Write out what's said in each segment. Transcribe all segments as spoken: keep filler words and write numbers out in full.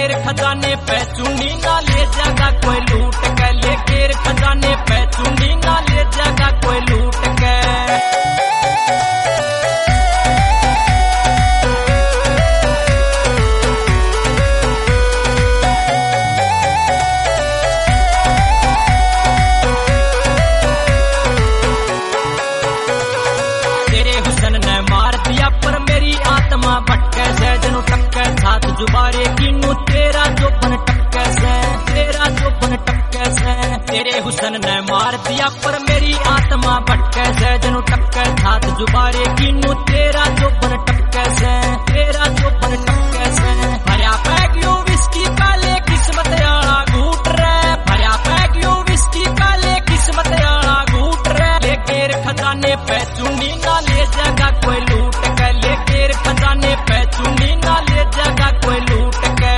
लेके खजाने पे चुनी ना ले जागा कोई लूट के, लेके खजाने पे चुनी ना ले जागा कोई लूट के। भटके से जनु टक्के साथ जुबारे किन्नू तेरा जोबन टक्के से, तेरा जोबन टक्के से। तेरे हुसन ने मार दिया पर मेरी आत्मा भटके से जनु टक्के साथ जुबारे किन्नू तेरा जोबन टक्के से, तेरा जोबन टक्के से। भरिया पैक यू विस्की काले किस्मत आला घूट रे, भरिया पैक यू विस्की काले किस्मत आला घूट रे। लेके खजाने पे चुनी ना ले जागा कोई लूट के, लेके खजाने पे चुनी ना ले जागा कोई लूट के।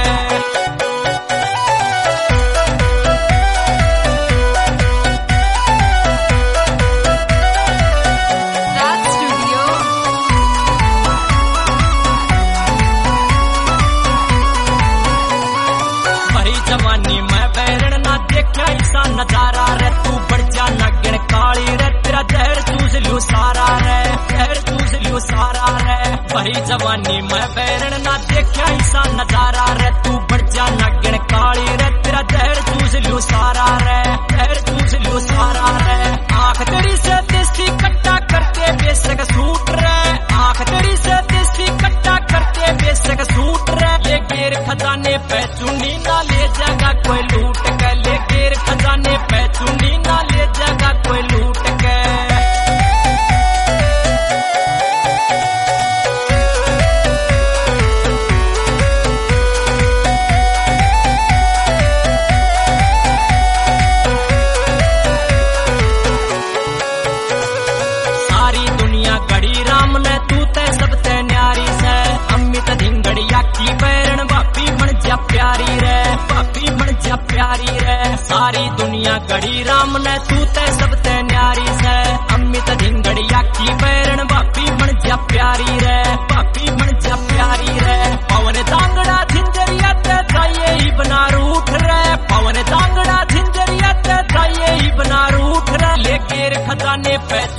भरी जवानी मैं बैरण ना देखा ऐसा नजारा रे, तू बढ़ जा नगन काली रे, तेरा जहर चूस लू सारा रे, जहर चूस लू सारा रे। भरी जवानी मैं बैरण ना देखा ऐसा नजारा रे, तू बढ़ जा नगन काली रे, तेरा जहर चूस लू सारा रे, जहर चूस लू सारा रे। आंख तेरी से देसी कट्टा करके बेशक सूट रे, आंख तेरी से देसी कट्टा करके बेशक सूट रे। लेके खजाने पे चुनी ना ले जागा कोई लूट के, लेके खजाने पे चुनी ना ले जागा कोई लूट के। सारी दुनिया गड़ी राम ने तू ते सबते न्यारी से, अमित धिंगड़िया की बैरण बापी बन जा प्यारी रे, बापी बन जा प्यारी रे। सारी दुनिया गड़ी राम ने तू ते सबते न्यारी से, अमित धिंगड़िया की बैरण बापी बन जा प्यारी रे, बापी बन जा प्यारी रे। पवन दांगड़ा झिंझरिया ते जाइए ही बना रूठ रे, पवन दांगड़ा झिंझरिया ते जाइए ही बना रूठ रे। लेके खजाने पे